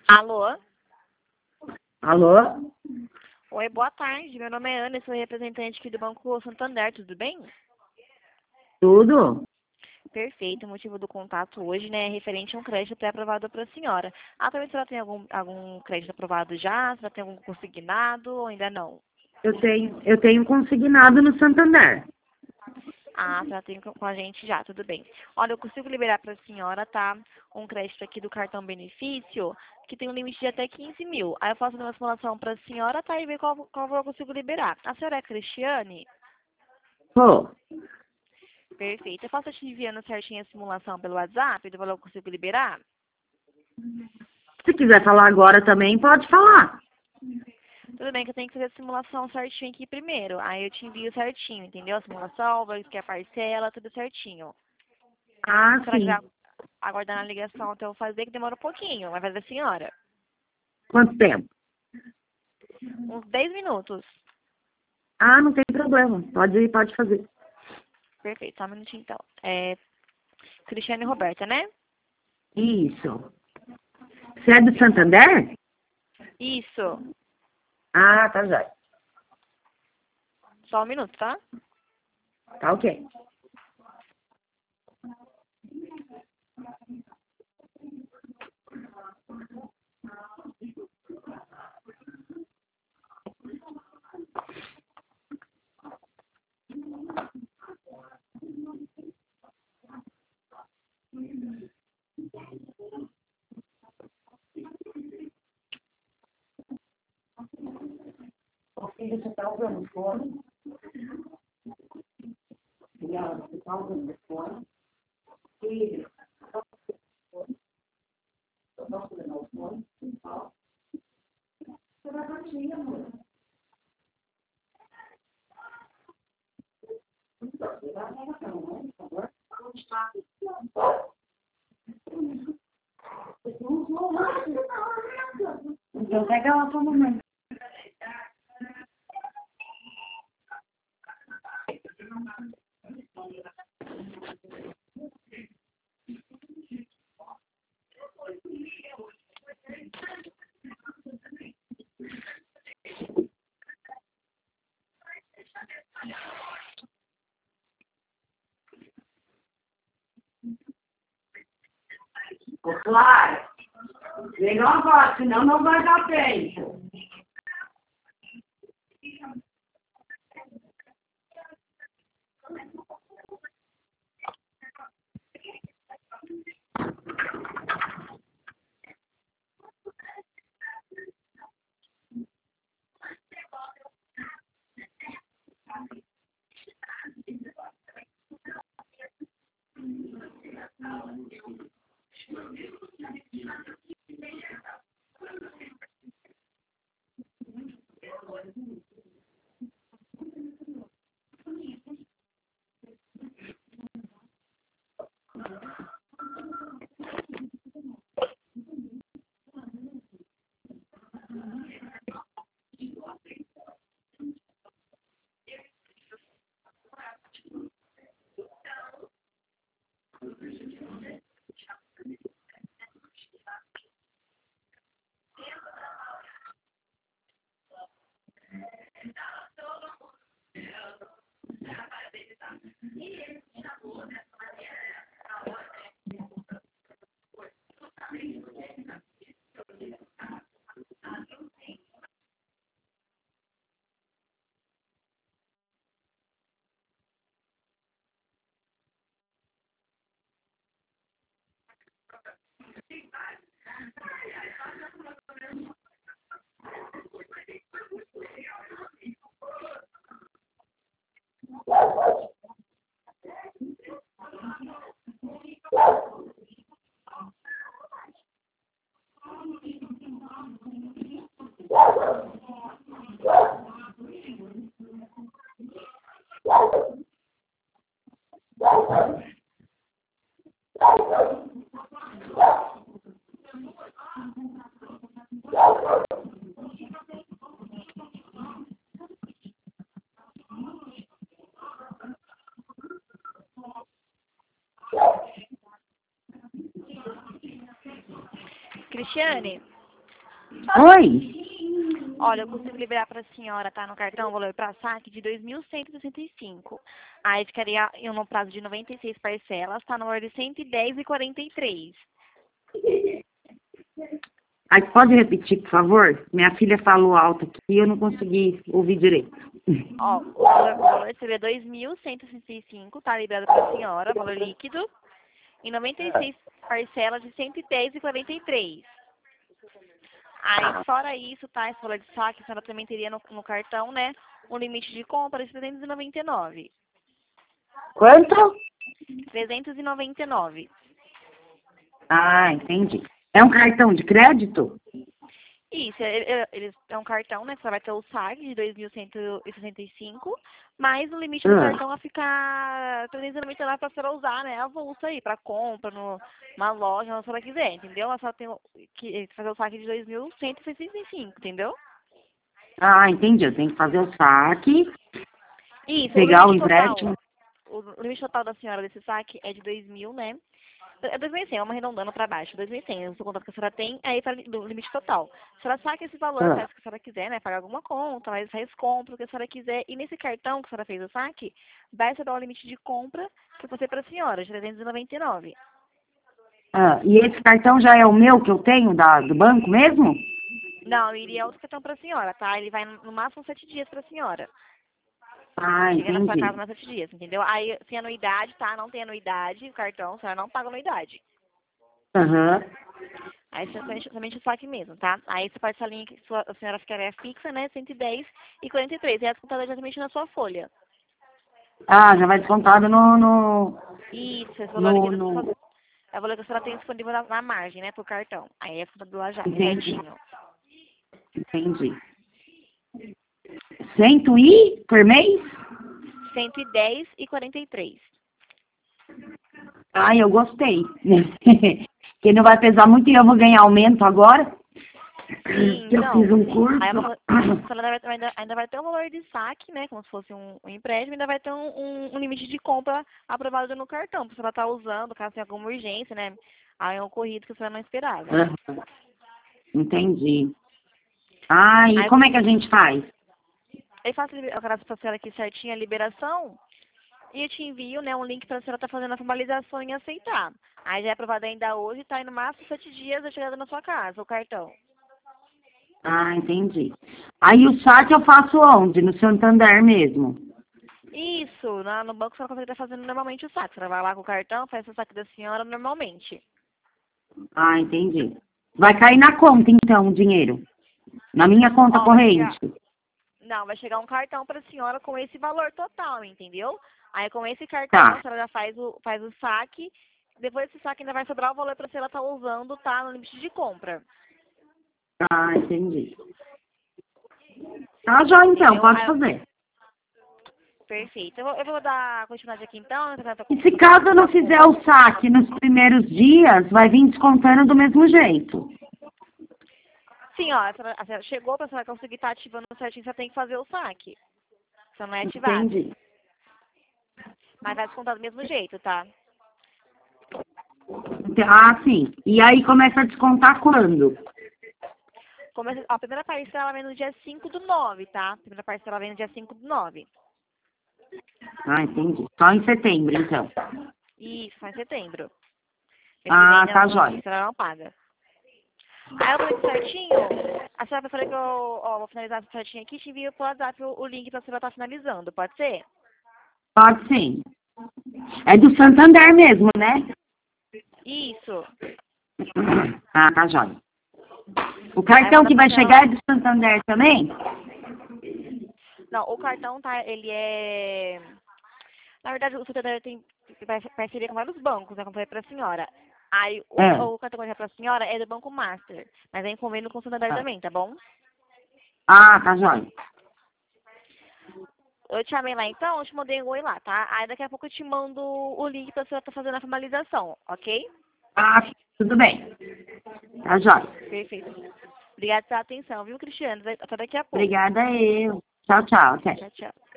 Alô? Alô? Oi, boa tarde. Meu nome é Ana, sou representante aqui do Banco Santander, tudo bem? Tudo? Perfeito, o motivo do contato hoje, né, é referente a um crédito pré-aprovado para a senhora. Atualmente a senhora tem algum crédito aprovado já? A senhora tem algum consignado ou ainda não? Eu tenho consignado no Santander. Ah, a senhora tem com a gente já, tudo bem. Olha, eu consigo liberar para a senhora, tá? Um crédito aqui do cartão benefício, que tem um limite de até 15 mil. Aí eu faço uma simulação para a senhora, tá? E ver qual eu consigo liberar. A senhora é Cristiane? Pô, Perfeito. Eu posso te enviando certinho a simulação pelo WhatsApp do valor que eu consigo liberar? se quiser falar agora também, pode falar. Tudo bem que eu tenho que fazer a simulação certinho aqui primeiro. Aí eu te envio certinho, entendeu? A simulação, que é a parcela, tudo certinho. Ah, A senhora sim. quiser aguardar na ligação até eu fazer, que demora um pouquinho. Vai fazer a senhora. Quanto tempo? Uns 10 minutos. Ah, não tem problema. Pode fazer. Perfeito, só um minutinho então. É Cristiane Roberta, né? Isso. Você é do Santander? Isso. Ah, tá já. Só um minuto, tá? Tá ok. Ô, filho, você tá usando o fone? Filha, você tá usando o fone? Filho, eu posso levar o fone? Você vai bater, amor. Você vai levar o fone, por favor? Então pega lá pra mamãe. Ô, Clara, vem agora, senão não vai dar tempo. Cristiane? Oi? Olha, eu consigo liberar para a senhora, tá, no cartão, valor para saque de 2.165. Aí ficaria em um prazo de 96 parcelas, tá, no valor de 110,43. Aí, pode repetir, por favor? Minha filha falou alto aqui e eu não consegui ouvir direito. Ó, o valor seria 2.165, tá, liberado para a senhora, valor líquido, em 96 parcelas de 110,43. Aí, fora isso, tá, esse valor de saque, a senhora também teria no cartão, né, um limite de compra de 399. Quanto? 399. Ah, entendi. É um cartão de crédito? Isso, eles é um cartão, né, que você vai ter o saque de 2.165, mas o limite do cartão vai ficar 399 para a senhora usar, né, a bolsa aí, para compra, numa loja, onde a senhora quiser, entendeu? A senhora tem que fazer o saque de 2.165, entendeu? Ah, entendi. Eu tenho que fazer o saque, Isso, pegar o empréstimo. o limite total da senhora desse saque é de 2.000, né? É 2.100, vamos arredondando para baixo, 2.100, eu sou conta que a senhora tem, aí para o limite total. A senhora saca esse valor, faz o que a senhora quiser, né? Paga alguma conta, faz compra, o que a senhora quiser. E nesse cartão que a senhora fez o saque, vai ser dar o limite de compra que você para a senhora, de 399. E esse cartão já é o meu que eu tenho do banco mesmo? Não, iria outro cartão para a senhora, tá? Ele vai no máximo 7 dias para a senhora. Ah, Chega na sua entendi. casa mais 7 dias, entendeu? Aí, sem anuidade, tá? Não tem anuidade, o cartão, a senhora não paga anuidade. Aham. Aí somente o saque mesmo, tá? Aí essa parcelinha que a senhora ficaria fixa, né? 110,43. E é descontada diretamente na sua folha. Ah, já vai descontado Isso, esse valor aqui no, no... é o valor que a senhora tem disponível na margem, né? Pro cartão. Aí é descontado lá já, Entendi, certinho. entendi. 100 por mês? 110,43. Ai, eu gostei. Que não vai pesar muito e eu vou ganhar aumento agora. Sim, Que eu fiz então. um curso. Aí a senhora ainda vai ter um valor de saque, né? Como se fosse um empréstimo, ainda vai ter um limite de compra aprovado no cartão, pra senhora estar usando, caso tenha alguma urgência, né? Aí é um ocorrido que a senhora não esperava. Aham. Entendi. Ah, e Aí como é que a gente faz? eu faço a senhora aqui certinho a liberação e eu te envio, né, um link para a senhora estar fazendo a formalização e aceitar. Aí já é aprovado ainda hoje, tá aí no máximo 7 dias da chegada na sua casa, o cartão. Ah, entendi. Aí o saque eu faço onde? No Santander mesmo? Isso, no banco a senhora consegue estar fazendo normalmente o saque. A senhora vai lá com o cartão, faz o saque da senhora normalmente. Ah, entendi. Vai cair na conta, então, o dinheiro? Na minha conta Ó, vai chegar. corrente? Não, vai chegar um cartão para a senhora com esse valor total, entendeu? Aí com esse cartão a Tá. senhora já faz o saque. Depois desse saque ainda vai sobrar o valor para a senhora estar usando, tá? No limite de compra. Ah, entendi. Tá, já então, Entendeu? pode Aí, fazer. perfeito. Eu vou dar continuidade aqui então. E se caso eu não fizer o saque nos primeiros dias, vai vir descontando do mesmo jeito. Sim, ó, a senhora chegou para a senhora conseguir estar ativando certinho, você tem que fazer o saque. Só não é ativado. Entendi. Mas vai descontar do mesmo jeito, tá? Ah, sim. E aí começa a descontar quando? A primeira parcela ela vem no dia 5/9, tá? A primeira parcela ela vem no dia 5/9. Ah, entendi. Só em setembro, então. Isso, só em setembro. Esse Ah, ainda tá não, a jóia. senhora não paga. Aí eu vou certinho. A senhora falou que eu vou finalizar certinho aqui e te envio pro WhatsApp o link pra senhora estar finalizando, pode ser? Pode sim. É do Santander mesmo, né? Isso. Ah, tá jóia. O Aí eu vou cartão dar que pra vai senhora. chegar é do Santander também? Não, o cartão, tá, ele é... Na verdade, o Santander tem parceria com vários bancos, né, como eu falei pra senhora. Aí, É. o cartão que eu vou pra senhora é do Banco Master, mas é em convênio com o Santander também, tá bom? Ah, tá jóia. Eu te chamei lá então, eu te mandei um oi lá, tá? Aí daqui a pouco eu te mando o link pra você estar fazendo a formalização, ok? Ah, tudo bem. Tá jóia. Perfeito. Obrigada pela atenção, viu, Cristiano? Até daqui a pouco. Obrigada eu. Tchau, tchau. Até. Tchau, tchau.